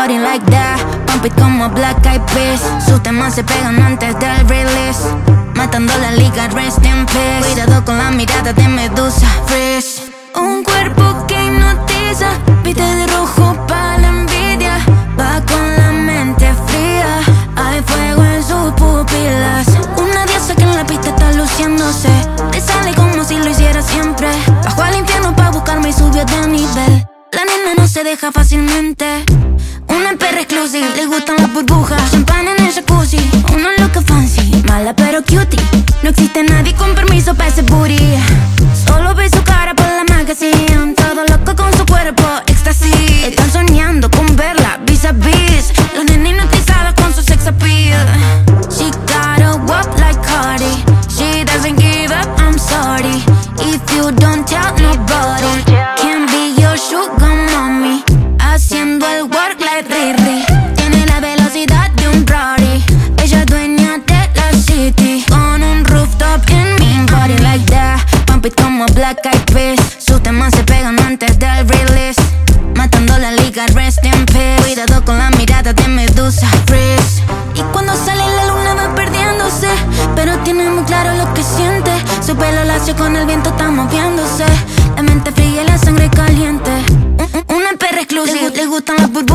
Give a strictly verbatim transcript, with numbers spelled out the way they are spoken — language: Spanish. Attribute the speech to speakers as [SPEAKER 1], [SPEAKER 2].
[SPEAKER 1] body like that, pump it como Black Eyed Peas. Sus temas se pegan antes del release, matando la liga, rest in peace. Cuidado con la mirada de Medusa, freeze. Un cuerpo que hipnotiza, viste de rojo pa' la envidia. Va con la mente fría, hay fuego en sus pupilas. Una diosa que en la pista está luciéndose, te sale como si lo hiciera siempre. Bajó al infierno pa' buscarme y subió de nivel. La nena no se deja fácilmente. Una perra exclusiva, le gustan las burbujas, champán en el jacuzzi, una loca fancy, mala pero cutie. No existe nadie con permiso pa' ese booty. Solo ve su cara por la magazine, todo loco con su cuerpo, éxtasis. Están soñando con verla vis a vis, la nena hipnotizada con su sex appeal. She got a walk like Cardi, she doesn't give up, I'm sorry. If you don't tell nobody, can't be your sugar mommy. Haciendo el work like Riri, tiene la velocidad de un Rari. Ella es dueña de la city, con un rooftop en mi body like that, pump it como Black Eyed Peas. Sus temas se pegan antes del release, matando la liga, rest in peace. Cuidado con la mirada de Medusa, freeze. Y cuando sale la luna va perdiéndose, pero tiene muy claro lo que siente. Su pelo lacio con el viento está moviéndose, la mente fría y la sangre caliente. Una perra exclusiva, le gustan las burbujas.